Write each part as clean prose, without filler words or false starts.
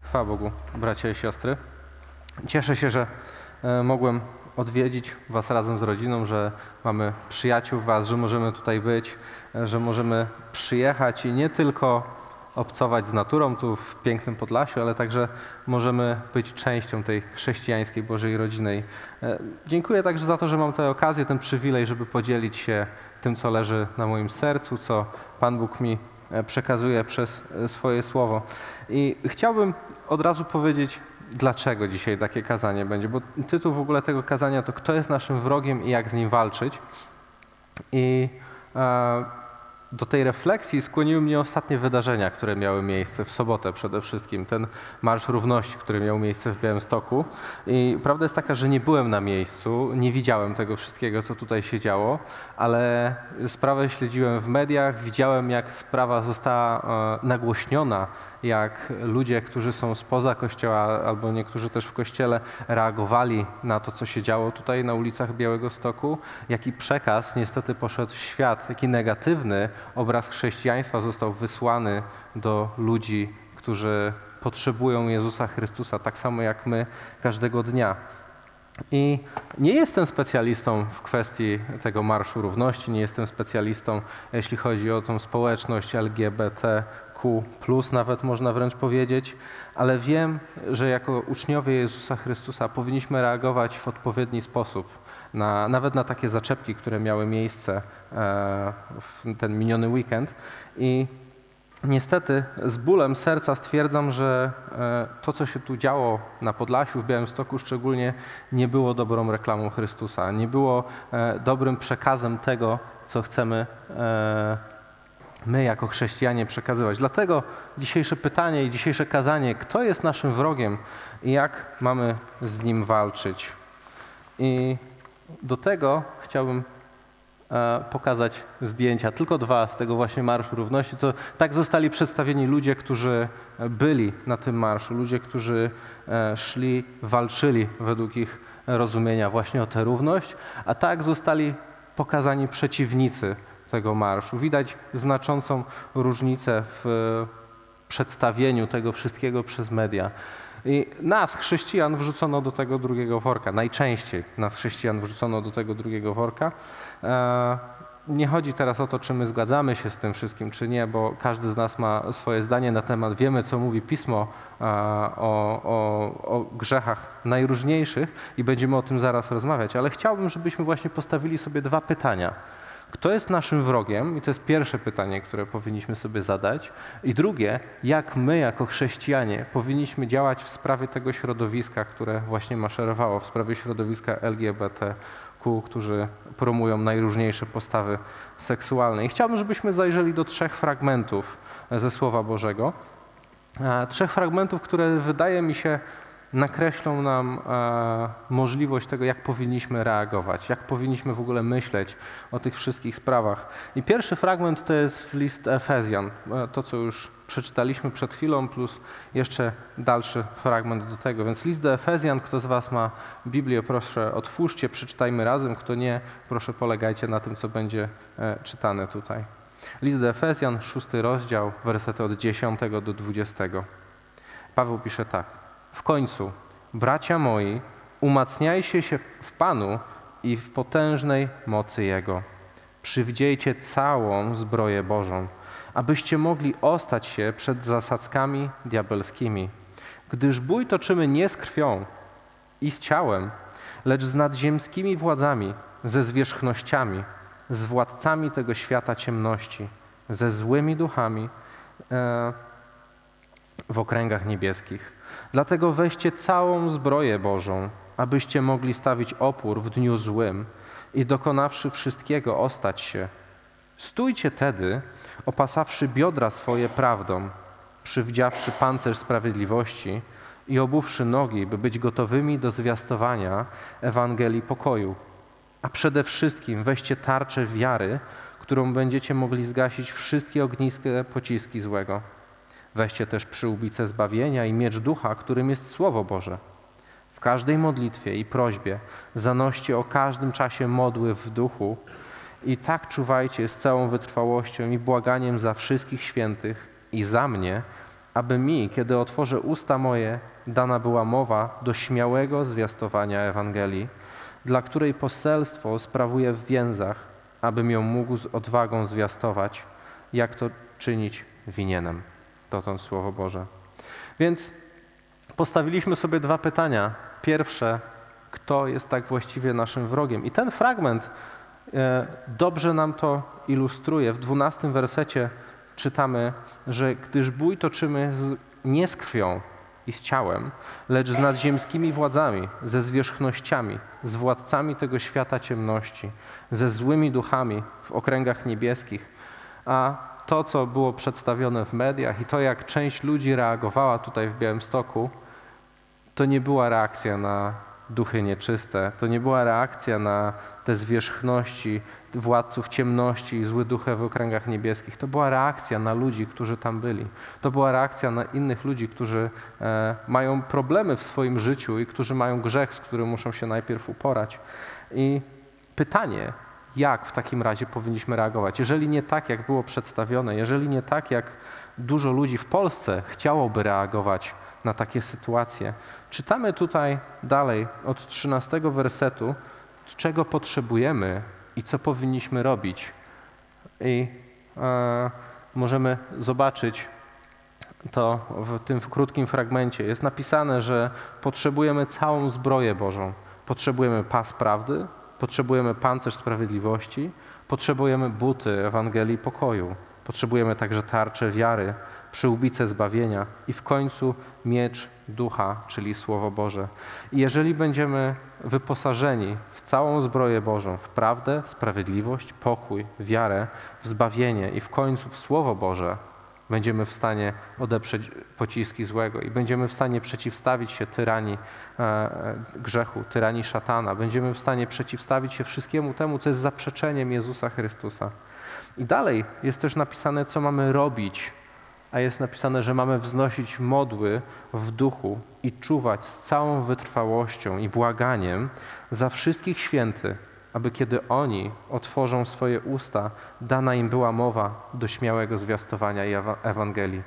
Chwała Bogu, bracia i siostry. Cieszę się, że mogłem odwiedzić Was razem z rodziną, że mamy przyjaciół Was, że możemy tutaj być, że możemy przyjechać i nie tylko obcować z naturą tu w pięknym Podlasiu, ale także możemy być częścią tej chrześcijańskiej Bożej rodziny. Dziękuję także za to, że mam tę okazję, ten przywilej, żeby podzielić się tym, co leży na moim sercu, co Pan Bóg mi przekazuje przez swoje słowo. I chciałbym od razu powiedzieć, dlaczego dzisiaj takie kazanie będzie, bo tytuł w ogóle tego kazania to Kto jest naszym wrogiem i jak z nim walczyć. I do tej refleksji skłoniły mnie ostatnie wydarzenia, które miały miejsce w sobotę przede wszystkim. Ten Marsz Równości, który miał miejsce w Białymstoku. I prawda jest taka, że nie byłem na miejscu, nie widziałem tego wszystkiego, co tutaj się działo, ale sprawę śledziłem w mediach, widziałem, jak sprawa została nagłośniona, jak ludzie, którzy są spoza Kościoła albo niektórzy też w Kościele reagowali na to, co się działo tutaj na ulicach Białegostoku, jaki przekaz niestety poszedł w świat, jaki negatywny obraz chrześcijaństwa został wysłany do ludzi, którzy potrzebują Jezusa Chrystusa, tak samo jak my każdego dnia. I nie jestem specjalistą w kwestii tego Marszu Równości, nie jestem specjalistą, jeśli chodzi o tą społeczność LGBTQ+, nawet można wręcz powiedzieć, ale wiem, że jako uczniowie Jezusa Chrystusa powinniśmy reagować w odpowiedni sposób, nawet na takie zaczepki, które miały miejsce w ten miniony weekend. I niestety z bólem serca stwierdzam, że to, co się tu działo na Podlasiu, w Białymstoku szczególnie, nie było dobrą reklamą Chrystusa, nie było dobrym przekazem tego, co chcemy my jako chrześcijanie przekazywać. Dlatego dzisiejsze pytanie i dzisiejsze kazanie, kto jest naszym wrogiem i jak mamy z nim walczyć. I do tego chciałbym pokazać zdjęcia, tylko 2 z tego właśnie Marszu Równości. To tak zostali przedstawieni ludzie, którzy byli na tym marszu, ludzie, którzy szli, walczyli według ich rozumienia właśnie o tę równość, a tak zostali pokazani przeciwnicy tego marszu. Widać znaczącą różnicę w przedstawieniu tego wszystkiego przez media. I nas, chrześcijan, wrzucono do tego drugiego worka. Najczęściej nas, chrześcijan, wrzucono do tego drugiego worka. Nie chodzi teraz o to, czy my zgadzamy się z tym wszystkim, czy nie, bo każdy z nas ma swoje zdanie na temat. Wiemy, co mówi Pismo o grzechach najróżniejszych i będziemy o tym zaraz rozmawiać. Ale chciałbym, żebyśmy właśnie postawili sobie 2 pytania. Kto jest naszym wrogiem? I to jest pierwsze pytanie, które powinniśmy sobie zadać. I drugie, jak my jako chrześcijanie powinniśmy działać w sprawie tego środowiska, które właśnie maszerowało, w sprawie środowiska LGBTQ, którzy promują najróżniejsze postawy seksualne. I chciałbym, żebyśmy zajrzeli do 3 fragmentów ze Słowa Bożego. 3 fragmentów, które wydaje mi się nakreślą nam możliwość tego, jak powinniśmy reagować, jak powinniśmy w ogóle myśleć o tych wszystkich sprawach. I pierwszy fragment to jest list Efezjan, to co już przeczytaliśmy przed chwilą, plus jeszcze dalszy fragment do tego. Więc list do Efezjan, kto z Was ma Biblię, proszę otwórzcie, przeczytajmy razem, kto nie, proszę polegajcie na tym, co będzie czytane tutaj. List do Efezjan, 6 rozdział, wersety od 10 do 20. Paweł pisze tak. W końcu, bracia moi, umacniajcie się w Panu i w potężnej mocy Jego. Przywdziejcie całą zbroję Bożą, abyście mogli ostać się przed zasadzkami diabelskimi. Gdyż bój toczymy nie z krwią i z ciałem, lecz z nadziemskimi władzami, ze zwierzchnościami, z władcami tego świata ciemności, ze złymi duchami w okręgach niebieskich. Dlatego weźcie całą zbroję Bożą, abyście mogli stawić opór w dniu złym i dokonawszy wszystkiego ostać się. Stójcie tedy, opasawszy biodra swoje prawdą, przywdziawszy pancerz sprawiedliwości i obuwszy nogi, by być gotowymi do zwiastowania Ewangelii pokoju. A przede wszystkim weźcie tarczę wiary, którą będziecie mogli zgasić wszystkie ogniskie pociski złego. Weźcie też przyłbicę zbawienia i miecz ducha, którym jest Słowo Boże. W każdej modlitwie i prośbie zanoście o każdym czasie modły w duchu i tak czuwajcie z całą wytrwałością i błaganiem za wszystkich świętych i za mnie, aby mi, kiedy otworzę usta moje, dana była mowa do śmiałego zwiastowania Ewangelii, dla której poselstwo sprawuję w więzach, abym ją mógł z odwagą zwiastować, jak to czynić winienem. Dotąd Słowo Boże. Więc postawiliśmy sobie dwa pytania. Pierwsze, kto jest tak właściwie naszym wrogiem? I ten fragment dobrze nam to ilustruje. W 12 wersecie czytamy, że gdyż bój toczymy nie z krwią i z ciałem, lecz z nadziemskimi władzami, ze zwierzchnościami, z władcami tego świata ciemności, ze złymi duchami w okręgach niebieskich. A to, co było przedstawione w mediach i to, jak część ludzi reagowała tutaj w Białymstoku, to nie była reakcja na duchy nieczyste, to nie była reakcja na te zwierzchności władców ciemności i złe duchy w okręgach niebieskich. To była reakcja na ludzi, którzy tam byli. To była reakcja na innych ludzi, którzy mają problemy w swoim życiu i którzy mają grzech, z którym muszą się najpierw uporać. I pytanie, jak w takim razie powinniśmy reagować? Jeżeli nie tak, jak było przedstawione, jeżeli nie tak, jak dużo ludzi w Polsce chciałoby reagować na takie sytuacje. Czytamy tutaj dalej od 13 wersetu, czego potrzebujemy i co powinniśmy robić. I możemy zobaczyć to w tym krótkim fragmencie. Jest napisane, że potrzebujemy całą zbroję Bożą. Potrzebujemy pas prawdy, potrzebujemy pancerz sprawiedliwości, potrzebujemy buty Ewangelii pokoju. Potrzebujemy także tarczę wiary, przyłbicę zbawienia i w końcu miecz ducha, czyli Słowo Boże. I jeżeli będziemy wyposażeni w całą zbroję Bożą, w prawdę, sprawiedliwość, pokój, wiarę, w zbawienie i w końcu w Słowo Boże, będziemy w stanie odeprzeć pociski złego i będziemy w stanie przeciwstawić się tyranii grzechu, tyranii szatana. Będziemy w stanie przeciwstawić się wszystkiemu temu, co jest zaprzeczeniem Jezusa Chrystusa. I dalej jest też napisane, co mamy robić, a jest napisane, że mamy wznosić modły w duchu i czuwać z całą wytrwałością i błaganiem za wszystkich świętych, aby kiedy oni otworzą swoje usta, dana im była mowa do śmiałego zwiastowania Ewangelii.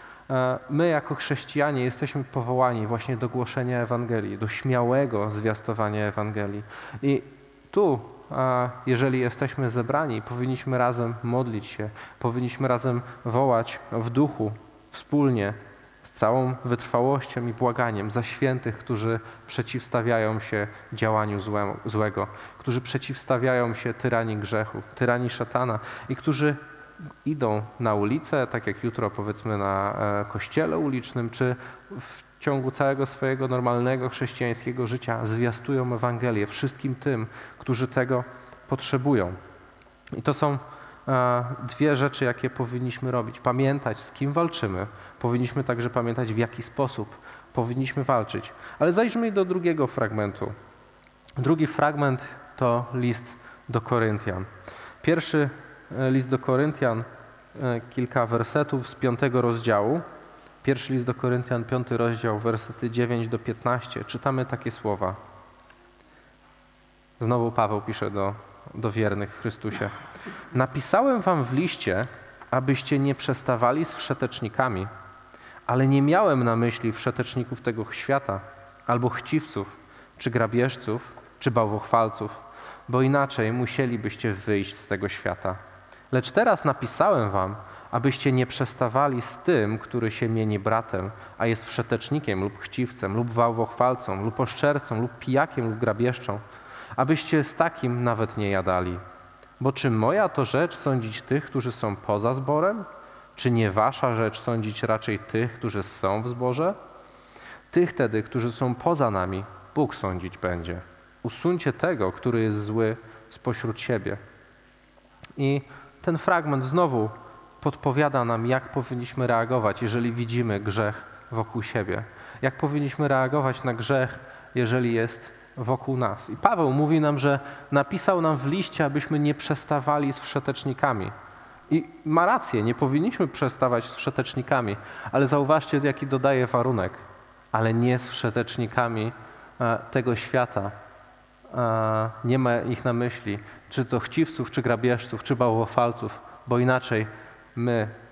My jako chrześcijanie jesteśmy powołani właśnie do głoszenia Ewangelii, do śmiałego zwiastowania Ewangelii. I tu, jeżeli jesteśmy zebrani, powinniśmy razem modlić się, powinniśmy razem wołać w duchu, wspólnie, z całą wytrwałością i błaganiem za świętych, którzy przeciwstawiają się działaniu złego, którzy przeciwstawiają się tyranii grzechu, tyranii szatana i którzy idą na ulicę, tak jak jutro powiedzmy na kościele ulicznym, czy w ciągu całego swojego normalnego chrześcijańskiego życia zwiastują Ewangelię wszystkim tym, którzy tego potrzebują. I to są dwie rzeczy, jakie powinniśmy robić. Pamiętać, z kim walczymy. Powinniśmy także pamiętać, w jaki sposób powinniśmy walczyć. Ale zajrzyjmy do drugiego fragmentu. Drugi fragment to list do Koryntian. Pierwszy list do Koryntian, kilka wersetów z 5 rozdziału. Pierwszy list do Koryntian, 5 rozdział, wersety 9 do 15. Czytamy takie słowa. Znowu Paweł pisze do wiernych w Chrystusie. Napisałem wam w liście, abyście nie przestawali z wszetecznikami, ale nie miałem na myśli wszeteczników tego świata, albo chciwców, czy grabieżców, czy bałwochwalców, bo inaczej musielibyście wyjść z tego świata. Lecz teraz napisałem wam, abyście nie przestawali z tym, który się mieni bratem, a jest wszetecznikiem lub chciwcem, lub bałwochwalcą, lub oszczercą, lub pijakiem, lub grabieżczą, abyście z takim nawet nie jadali. Bo czy moja to rzecz sądzić tych, którzy są poza zborem? Czy nie wasza rzecz sądzić raczej tych, którzy są w zborze? Tych tedy, którzy są poza nami, Bóg sądzić będzie. Usuńcie tego, który jest zły spośród siebie. I ten fragment znowu podpowiada nam, jak powinniśmy reagować, jeżeli widzimy grzech wokół siebie. Jak powinniśmy reagować na grzech, jeżeli jest wokół nas. I Paweł mówi nam, że napisał nam w liście, abyśmy nie przestawali z wszetecznikami. I ma rację, nie powinniśmy przestawać z wszetecznikami, ale zauważcie, jaki dodaje warunek. Ale nie z wszetecznikami tego świata. Nie ma ich na myśli, czy to chciwców, czy grabieżców, czy bałwochwalców, bo inaczej my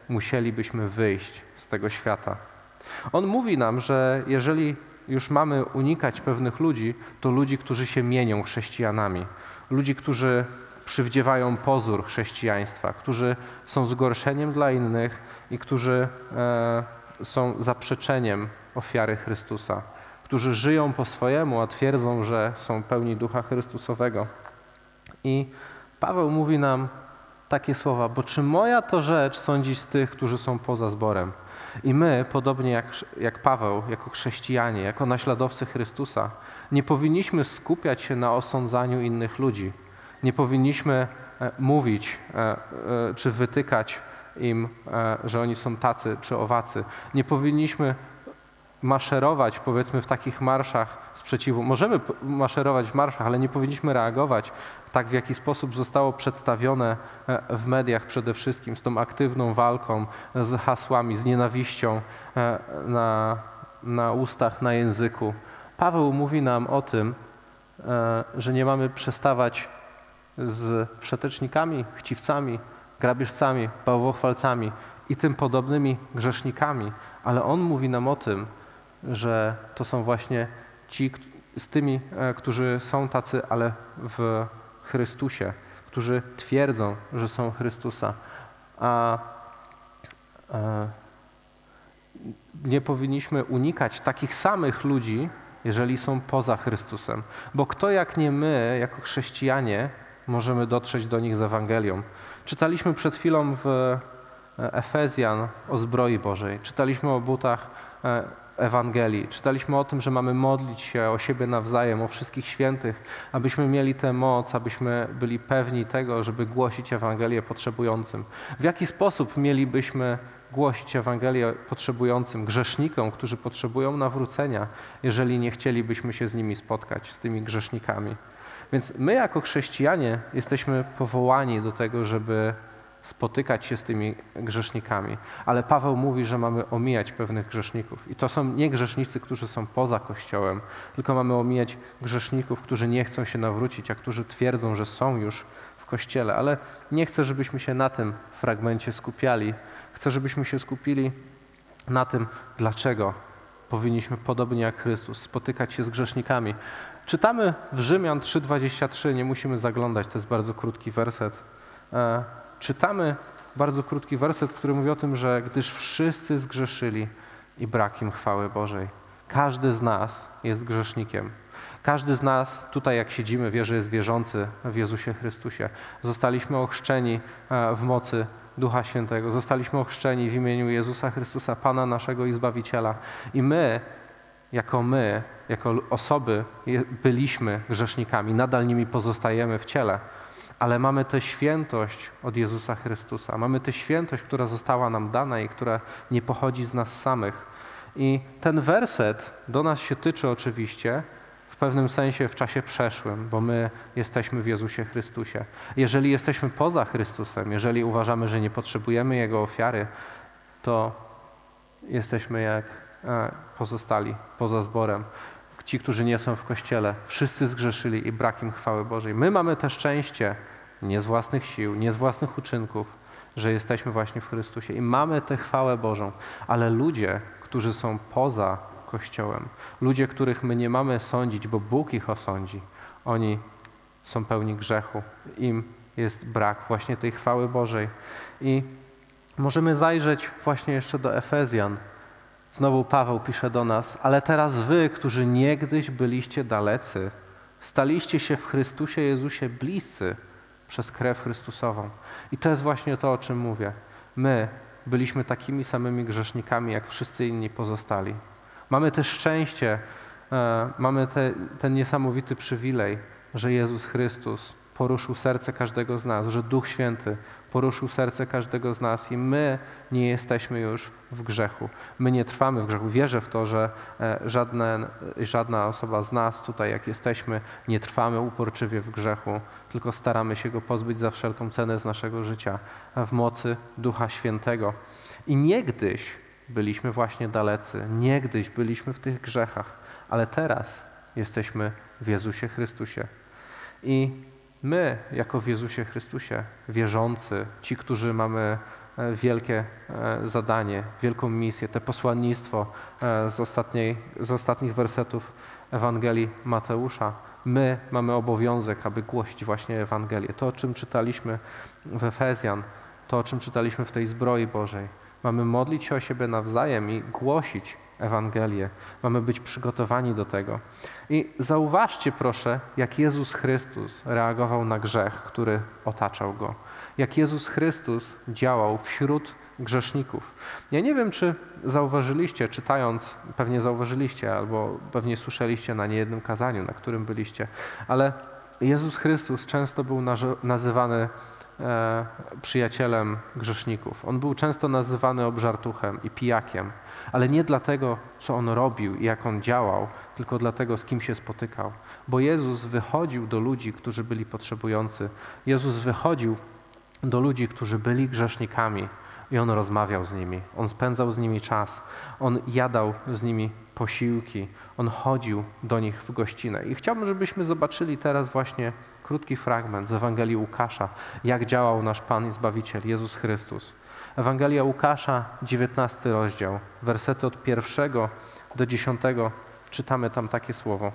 musielibyśmy wyjść z tego świata. On mówi nam, że jeżeli już mamy unikać pewnych ludzi, to ludzi, którzy się mienią chrześcijanami, ludzi, którzy przywdziewają pozór chrześcijaństwa, którzy są zgorszeniem dla innych i którzy są zaprzeczeniem ofiary Chrystusa, którzy żyją po swojemu, a twierdzą, że są pełni Ducha Chrystusowego. I Paweł mówi nam takie słowa: bo czy moja to rzecz sądzić tych, którzy są poza zborem? I my, podobnie jak Paweł, jako chrześcijanie, jako naśladowcy Chrystusa, nie powinniśmy skupiać się na osądzaniu innych ludzi. Nie powinniśmy mówić czy wytykać im, że oni są tacy czy owacy. Nie powinniśmy maszerować, powiedzmy, w takich marszach sprzeciwu. Możemy maszerować w marszach, ale nie powinniśmy reagować tak, w jaki sposób zostało przedstawione w mediach przede wszystkim, z tą aktywną walką, z hasłami, z nienawiścią na ustach, na języku. Paweł mówi nam o tym, że nie mamy przestawać z wszetecznikami, chciwcami, grabieżcami, bałwochwalcami i tym podobnymi grzesznikami, ale on mówi nam o tym, że to są właśnie ci z tymi, którzy są tacy, ale w Chrystusie, którzy twierdzą, że są Chrystusa, a nie powinniśmy unikać takich samych ludzi, jeżeli są poza Chrystusem. Bo kto jak nie my, jako chrześcijanie, możemy dotrzeć do nich z Ewangelią. Czytaliśmy przed chwilą w Efezjan o zbroi Bożej, czytaliśmy o butach Ewangelii, czytaliśmy o tym, że mamy modlić się o siebie nawzajem, o wszystkich świętych, abyśmy mieli tę moc, abyśmy byli pewni tego, żeby głosić Ewangelię potrzebującym. W jaki sposób mielibyśmy głosić Ewangelię potrzebującym, grzesznikom, którzy potrzebują nawrócenia, jeżeli nie chcielibyśmy się z nimi spotkać, z tymi grzesznikami? Więc my jako chrześcijanie jesteśmy powołani do tego, żeby spotykać się z tymi grzesznikami. Ale Paweł mówi, że mamy omijać pewnych grzeszników. I to są nie grzesznicy, którzy są poza Kościołem, tylko mamy omijać grzeszników, którzy nie chcą się nawrócić, a którzy twierdzą, że są już w Kościele. Ale nie chcę, żebyśmy się na tym fragmencie skupiali. Chcę, żebyśmy się skupili na tym, dlaczego powinniśmy, podobnie jak Chrystus, spotykać się z grzesznikami. Czytamy w Rzymian 3:23, nie musimy zaglądać, to jest bardzo krótki werset. Czytamy bardzo krótki werset, który mówi o tym, że gdyż wszyscy zgrzeszyli i brak im chwały Bożej. Każdy z nas jest grzesznikiem. Każdy z nas, tutaj jak siedzimy, wie, że jest wierzący w Jezusie Chrystusie. Zostaliśmy ochrzczeni w mocy Ducha Świętego. Zostaliśmy ochrzczeni w imieniu Jezusa Chrystusa, Pana naszego i Zbawiciela. I my, jako osoby, byliśmy grzesznikami. Nadal nimi pozostajemy w ciele. Ale mamy tę świętość od Jezusa Chrystusa. Mamy tę świętość, która została nam dana i która nie pochodzi z nas samych. I ten werset do nas się tyczy oczywiście w pewnym sensie w czasie przeszłym, bo my jesteśmy w Jezusie Chrystusie. Jeżeli jesteśmy poza Chrystusem, jeżeli uważamy, że nie potrzebujemy Jego ofiary, to jesteśmy jak pozostali, poza zborem. Ci, którzy nie są w Kościele, wszyscy zgrzeszyli i brak im chwały Bożej. My mamy też szczęście, nie z własnych sił, nie z własnych uczynków, że jesteśmy właśnie w Chrystusie i mamy tę chwałę Bożą, ale ludzie, którzy są poza Kościołem, ludzie, których my nie mamy sądzić, bo Bóg ich osądzi, oni są pełni grzechu, im jest brak właśnie tej chwały Bożej. I możemy zajrzeć właśnie jeszcze do Efezjan. Znowu Paweł pisze do nas: ale teraz wy, którzy niegdyś byliście dalecy, staliście się w Chrystusie Jezusie bliscy przez krew Chrystusową. I to jest właśnie to, o czym mówię. My byliśmy takimi samymi grzesznikami, jak wszyscy inni pozostali. Mamy też szczęście, mamy ten niesamowity przywilej, że Jezus Chrystus poruszył serce każdego z nas, że Duch Święty poruszył serce każdego z nas i my nie jesteśmy już w grzechu. My nie trwamy w grzechu. Wierzę w to, że żadna osoba z nas tutaj, jak jesteśmy, nie trwamy uporczywie w grzechu, tylko staramy się go pozbyć za wszelką cenę z naszego życia w mocy Ducha Świętego. I niegdyś byliśmy właśnie dalecy, niegdyś byliśmy w tych grzechach, ale teraz jesteśmy w Jezusie Chrystusie. I my, jako w Jezusie Chrystusie, wierzący, ci, którzy mamy wielkie zadanie, wielką misję, to posłannictwo z ostatnich wersetów Ewangelii Mateusza. My mamy obowiązek, aby głosić właśnie Ewangelię. To, o czym czytaliśmy w Efezjan, to, o czym czytaliśmy w tej zbroi Bożej. Mamy modlić się o siebie nawzajem i głosić Ewangelię. Mamy być przygotowani do tego. I zauważcie proszę, jak Jezus Chrystus reagował na grzech, który otaczał Go. Jak Jezus Chrystus działał wśród grzeszników. Ja nie wiem, czy zauważyliście, czytając, pewnie zauważyliście, albo pewnie słyszeliście na niejednym kazaniu, na którym byliście, ale Jezus Chrystus często był nazywany przyjacielem grzeszników. On był często nazywany obżartuchem i pijakiem, ale nie dlatego, co On robił i jak On działał, tylko dlatego, z kim się spotykał. Bo Jezus wychodził do ludzi, którzy byli potrzebujący. Jezus wychodził do ludzi, którzy byli grzesznikami i On rozmawiał z nimi. On spędzał z nimi czas. On jadał z nimi posiłki. On chodził do nich w gościnę. I chciałbym, żebyśmy zobaczyli teraz właśnie krótki fragment z Ewangelii Łukasza, jak działał nasz Pan i Zbawiciel, Jezus Chrystus. Ewangelia Łukasza, 19 rozdział, wersety od 1 do 10, czytamy tam takie słowo.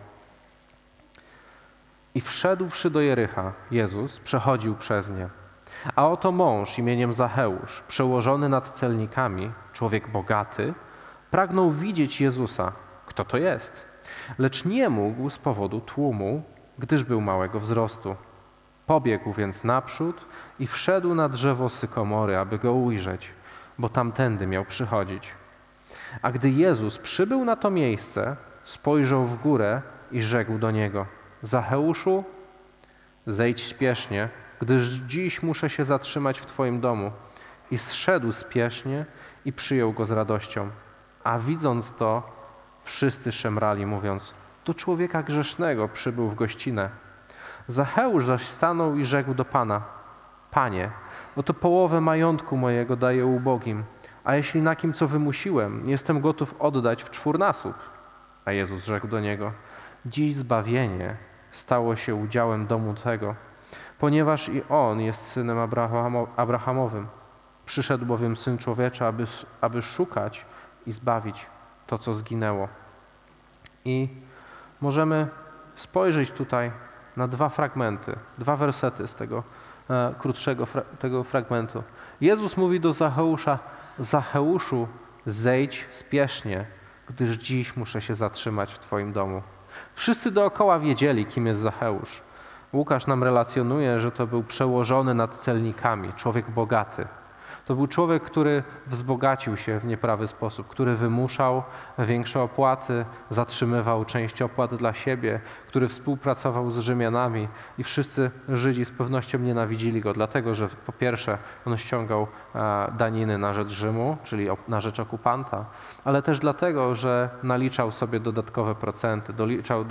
I wszedłszy do Jericha, Jezus przechodził przez nie. A oto mąż imieniem Zacheusz, przełożony nad celnikami, człowiek bogaty, pragnął widzieć Jezusa, kto to jest, lecz nie mógł z powodu tłumu, gdyż był małego wzrostu. Pobiegł więc naprzód i wszedł na drzewo sykomory, aby go ujrzeć, bo tamtędy miał przychodzić. A gdy Jezus przybył na to miejsce, spojrzał w górę i rzekł do niego: Zacheuszu, zejdź śpiesznie, gdyż dziś muszę się zatrzymać w Twoim domu. I zszedł spiesznie i przyjął go z radością. A widząc to, wszyscy szemrali, mówiąc: do człowieka grzesznego przybył w gościnę. Zacheusz zaś stanął i rzekł do Pana: Panie, oto połowę majątku mojego daję ubogim, a jeśli na kim co wymusiłem, jestem gotów oddać w czwórnasób. A Jezus rzekł do niego: dziś zbawienie stało się udziałem domu tego, ponieważ i on jest synem Abrahamowym. Przyszedł bowiem Syn Człowieczy, aby szukać i zbawić to, co zginęło. I możemy spojrzeć tutaj na dwa fragmenty, dwa wersety z tego krótszego tego fragmentu. Jezus mówi do Zacheusza: Zacheuszu, zejdź spiesznie, gdyż dziś muszę się zatrzymać w Twoim domu. Wszyscy dookoła wiedzieli, kim jest Zacheusz. Łukasz nam relacjonuje, że to był przełożony nad celnikami, człowiek bogaty. To był człowiek, który wzbogacił się w nieprawy sposób, który wymuszał większe opłaty, zatrzymywał część opłat dla siebie, który współpracował z Rzymianami i wszyscy Żydzi z pewnością nienawidzili go, dlatego że po pierwsze on ściągał daniny na rzecz Rzymu, czyli na rzecz okupanta, ale też dlatego, że naliczał sobie dodatkowe procenty, doliczał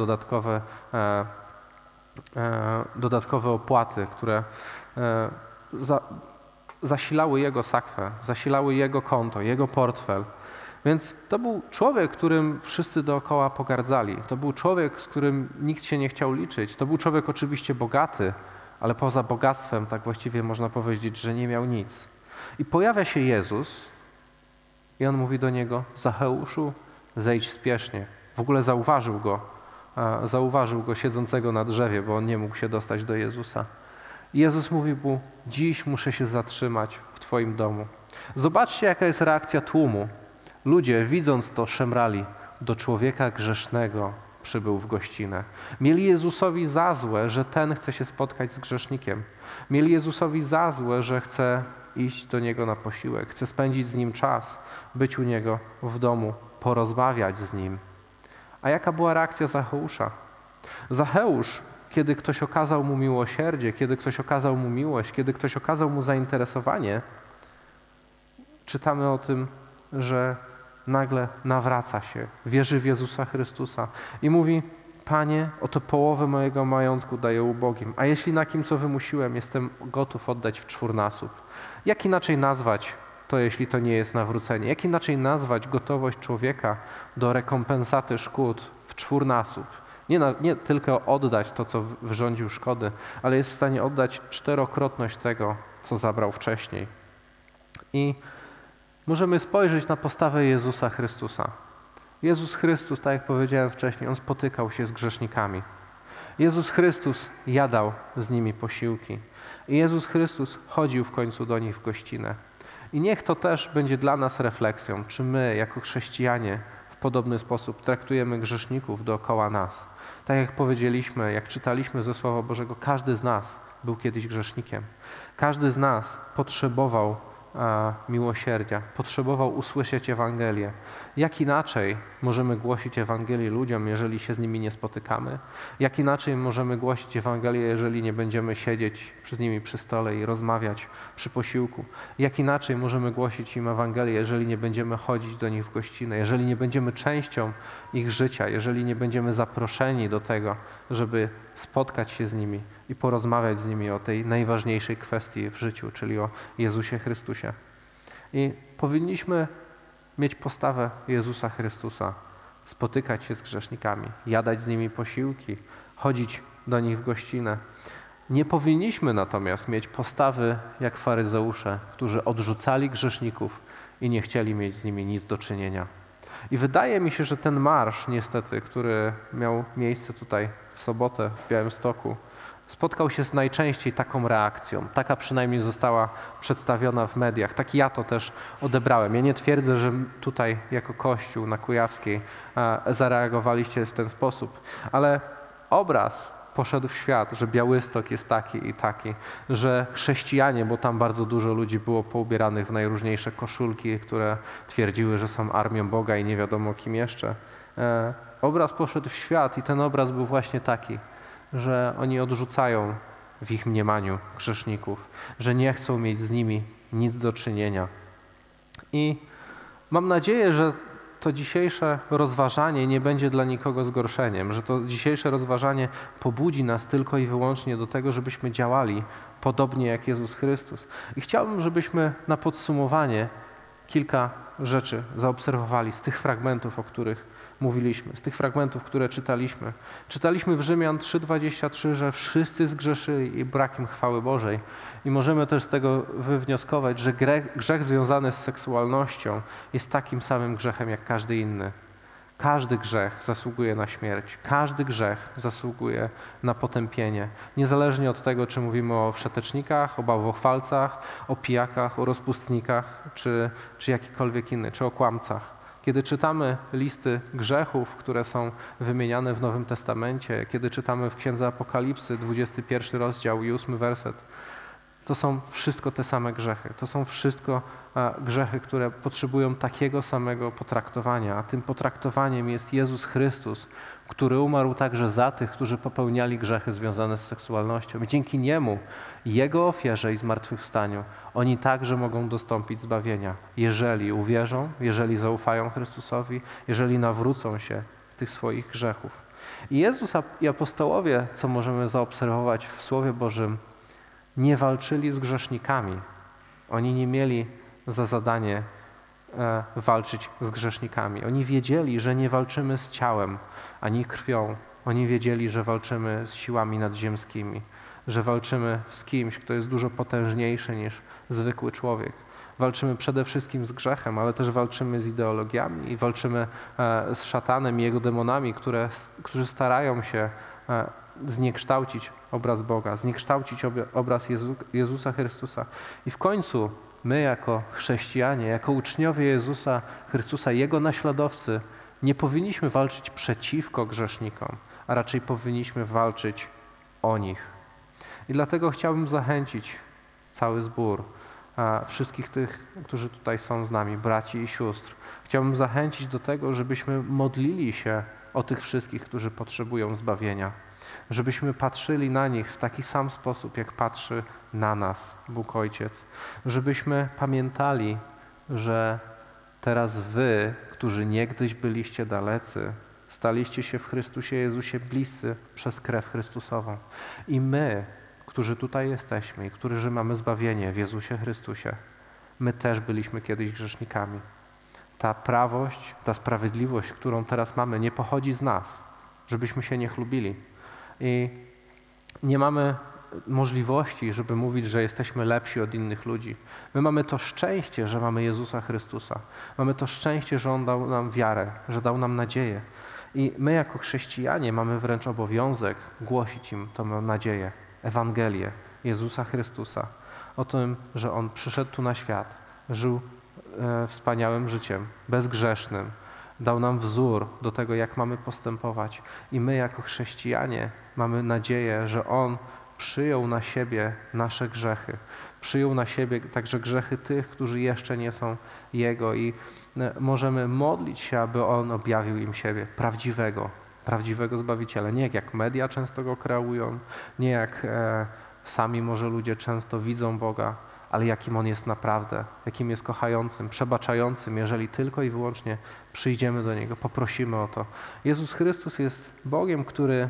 dodatkowe opłaty, które zasilały jego sakwę, zasilały jego konto, jego portfel. Więc to był człowiek, którym wszyscy dookoła pogardzali. To był człowiek, z którym nikt się nie chciał liczyć. To był człowiek oczywiście bogaty, ale poza bogactwem tak właściwie można powiedzieć, że nie miał nic. I pojawia się Jezus i on mówi do niego: Zacheuszu, zejdź spiesznie. W ogóle zauważył go siedzącego na drzewie, bo on nie mógł się dostać do Jezusa. Jezus mówi mu: dziś muszę się zatrzymać w Twoim domu. Zobaczcie, jaka jest reakcja tłumu. Ludzie, widząc to, szemrali: do człowieka grzesznego przybył w gościnę. Mieli Jezusowi za złe, że ten chce się spotkać z grzesznikiem. Mieli Jezusowi za złe, że chce iść do Niego na posiłek, chce spędzić z Nim czas, być u Niego w domu, porozmawiać z Nim. A jaka była reakcja Zacheusza? Zacheusz, kiedy ktoś okazał mu miłosierdzie, kiedy ktoś okazał mu miłość, kiedy ktoś okazał mu zainteresowanie, czytamy o tym, że nagle nawraca się, wierzy w Jezusa Chrystusa i mówi: Panie, oto połowę mojego majątku daję ubogim, a jeśli na kim co wymusiłem, jestem gotów oddać w czwórnasób. Jak inaczej nazwać to, jeśli to nie jest nawrócenie? Jak inaczej nazwać gotowość człowieka do rekompensaty szkód w czwórnasób? Nie tylko oddać to, co wyrządził szkody, ale jest w stanie oddać 4-krotność tego, co zabrał wcześniej. I możemy spojrzeć na postawę Jezusa Chrystusa. Jezus Chrystus, tak jak powiedziałem wcześniej, On spotykał się z grzesznikami. Jezus Chrystus jadał z nimi posiłki. I Jezus Chrystus chodził w końcu do nich w gościnę. I niech to też będzie dla nas refleksją, czy my jako chrześcijanie w podobny sposób traktujemy grzeszników dookoła nas. Tak jak powiedzieliśmy, jak czytaliśmy ze Słowa Bożego, każdy z nas był kiedyś grzesznikiem. Każdy z nas potrzebował miłosierdzia, potrzebował usłyszeć Ewangelię. Jak inaczej możemy głosić Ewangelię ludziom, jeżeli się z nimi nie spotykamy? Jak inaczej możemy głosić Ewangelię, jeżeli nie będziemy siedzieć z nimi przy stole i rozmawiać przy posiłku? Jak inaczej możemy głosić im Ewangelię, jeżeli nie będziemy chodzić do nich w gościnę, jeżeli nie będziemy częścią ich życia, jeżeli nie będziemy zaproszeni do tego, żeby spotkać się z nimi i porozmawiać z nimi o tej najważniejszej kwestii w życiu, czyli o Jezusie Chrystusie. I powinniśmy mieć postawę Jezusa Chrystusa, spotykać się z grzesznikami, jadać z nimi posiłki, chodzić do nich w gościnę. Nie powinniśmy natomiast mieć postawy jak faryzeusze, którzy odrzucali grzeszników i nie chcieli mieć z nimi nic do czynienia. I wydaje mi się, że ten marsz niestety, który miał miejsce tutaj w sobotę w Białymstoku, spotkał się z najczęściej taką reakcją. Taka przynajmniej została przedstawiona w mediach. Tak ja to też odebrałem. Ja nie twierdzę, że tutaj jako Kościół na Kujawskiej zareagowaliście w ten sposób, ale obraz poszedł w świat, że Białystok jest taki i taki, że chrześcijanie, bo tam bardzo dużo ludzi było poubieranych w najróżniejsze koszulki, które twierdziły, że są armią Boga i nie wiadomo kim jeszcze. Obraz poszedł w świat i ten obraz był właśnie taki, że oni odrzucają w ich mniemaniu grzeszników, że nie chcą mieć z nimi nic do czynienia. I mam nadzieję, że to dzisiejsze rozważanie nie będzie dla nikogo zgorszeniem, że to dzisiejsze rozważanie pobudzi nas tylko i wyłącznie do tego, żebyśmy działali podobnie jak Jezus Chrystus. I chciałbym, żebyśmy na podsumowanie kilka rzeczy zaobserwowali z tych fragmentów, o których mówiliśmy, z tych fragmentów, które czytaliśmy. Czytaliśmy w Rzymian 3:23, że wszyscy zgrzeszyli i brak im chwały Bożej. I możemy też z tego wywnioskować, że grzech związany z seksualnością jest takim samym grzechem jak każdy inny. Każdy grzech zasługuje na śmierć. Każdy grzech zasługuje na potępienie. Niezależnie od tego, czy mówimy o wszetecznikach, o bałwochwalcach, o pijakach, o rozpustnikach, czy jakikolwiek inny, czy o kłamcach. Kiedy czytamy listy grzechów, które są wymieniane w Nowym Testamencie, kiedy czytamy w Księdze Apokalipsy, 21 rozdział i 8 werset, to są wszystko te same grzechy. To są wszystko grzechy, które potrzebują takiego samego potraktowania, a tym potraktowaniem jest Jezus Chrystus, który umarł także za tych, którzy popełniali grzechy związane z seksualnością. I dzięki Niemu, Jego ofierze i zmartwychwstaniu, oni także mogą dostąpić zbawienia, jeżeli uwierzą, jeżeli zaufają Chrystusowi, jeżeli nawrócą się z tych swoich grzechów. I Jezus i apostołowie, co możemy zaobserwować w Słowie Bożym, nie walczyli z grzesznikami. Oni nie mieli za zadanie walczyć z grzesznikami. Oni wiedzieli, że nie walczymy z ciałem ani krwią. Oni wiedzieli, że walczymy z siłami nadziemskimi, że walczymy z kimś, kto jest dużo potężniejszy niż zwykły człowiek. Walczymy przede wszystkim z grzechem, ale też walczymy z ideologiami i walczymy z szatanem i jego demonami, którzy starają się zniekształcić obraz Boga, zniekształcić obraz Jezusa Chrystusa. I w końcu my jako chrześcijanie, jako uczniowie Jezusa Chrystusa, Jego naśladowcy, nie powinniśmy walczyć przeciwko grzesznikom, a raczej powinniśmy walczyć o nich. I dlatego chciałbym zachęcić cały zbór, wszystkich tych, którzy tutaj są z nami, braci i sióstr. Chciałbym zachęcić do tego, żebyśmy modlili się o tych wszystkich, którzy potrzebują zbawienia. Żebyśmy patrzyli na nich w taki sam sposób, jak patrzy na nas Bóg Ojciec. Żebyśmy pamiętali, że teraz wy, którzy niegdyś byliście dalecy, staliście się w Chrystusie Jezusie bliscy przez krew Chrystusową. I my, którzy tutaj jesteśmy i którzy mamy zbawienie w Jezusie Chrystusie, my też byliśmy kiedyś grzesznikami. Ta prawość, ta sprawiedliwość, którą teraz mamy, nie pochodzi z nas, żebyśmy się nie chlubili. I nie mamy możliwości, żeby mówić, że jesteśmy lepsi od innych ludzi. My mamy to szczęście, że mamy Jezusa Chrystusa. Mamy to szczęście, że On dał nam wiarę, że dał nam nadzieję. I my jako chrześcijanie mamy wręcz obowiązek głosić im tą nadzieję, Ewangelię Jezusa Chrystusa. O tym, że On przyszedł tu na świat, żył wspaniałym życiem, bezgrzesznym. Dał nam wzór do tego, jak mamy postępować. I my jako chrześcijanie mamy nadzieję, że On przyjął na siebie nasze grzechy. Przyjął na siebie także grzechy tych, którzy jeszcze nie są Jego i możemy modlić się, aby On objawił im siebie, prawdziwego Zbawiciela. Nie jak media często Go kreują, nie jak sami może ludzie często widzą Boga, ale jakim On jest naprawdę, jakim jest kochającym, przebaczającym, jeżeli tylko i wyłącznie przyjdziemy do Niego, poprosimy o to. Jezus Chrystus jest Bogiem, który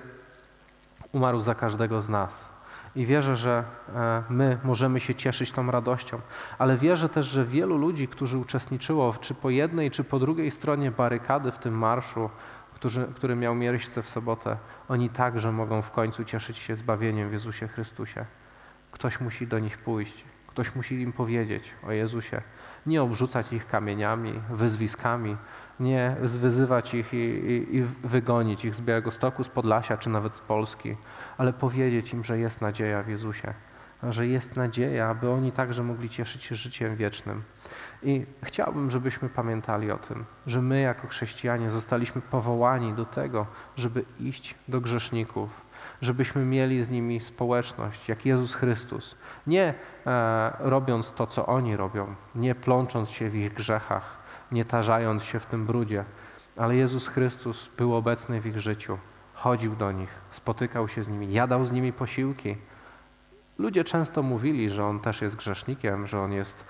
umarł za każdego z nas. I wierzę, że my możemy się cieszyć tą radością, ale wierzę też, że wielu ludzi, którzy uczestniczyło czy po jednej, czy po drugiej stronie barykady w tym marszu, który miał miejsce w sobotę, oni także mogą w końcu cieszyć się zbawieniem w Jezusie Chrystusie. Ktoś musi do nich pójść. Ktoś musi im powiedzieć o Jezusie. Nie obrzucać ich kamieniami, wyzwiskami, nie zwyzywać ich i wygonić ich z Białegostoku, z Podlasia czy nawet z Polski, ale powiedzieć im, że jest nadzieja w Jezusie, że jest nadzieja, aby oni także mogli cieszyć się życiem wiecznym. I chciałbym, żebyśmy pamiętali o tym, że my jako chrześcijanie zostaliśmy powołani do tego, żeby iść do grzeszników, żebyśmy mieli z nimi społeczność, jak Jezus Chrystus. Nie robiąc to, co oni robią, nie plącząc się w ich grzechach, nie tarzając się w tym brudzie, ale Jezus Chrystus był obecny w ich życiu, chodził do nich, spotykał się z nimi, jadał z nimi posiłki. Ludzie często mówili, że On też jest grzesznikiem, że On jest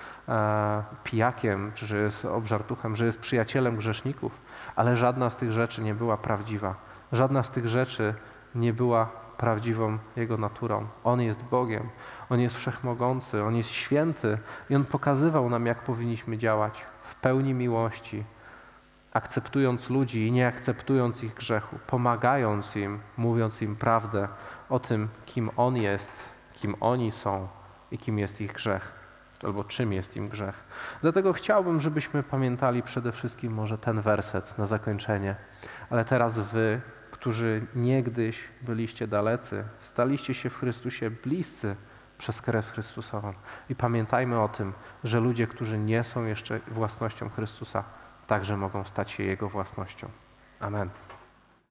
pijakiem, czy że jest obżartuchem, że jest przyjacielem grzeszników, ale żadna z tych rzeczy nie była prawdziwa. Żadna z tych rzeczy nie była prawdziwą Jego naturą. On jest Bogiem, On jest wszechmogący, On jest święty i On pokazywał nam, jak powinniśmy działać w pełni miłości, akceptując ludzi i nie akceptując ich grzechu, pomagając im, mówiąc im prawdę o tym, kim On jest, kim oni są i kim jest ich grzech, albo czym jest im grzech. Dlatego chciałbym, żebyśmy pamiętali przede wszystkim może ten werset na zakończenie, ale teraz wy, którzy niegdyś byliście dalecy, staliście się w Chrystusie bliscy przez krew Chrystusową. I pamiętajmy o tym, że ludzie, którzy nie są jeszcze własnością Chrystusa, także mogą stać się Jego własnością. Amen.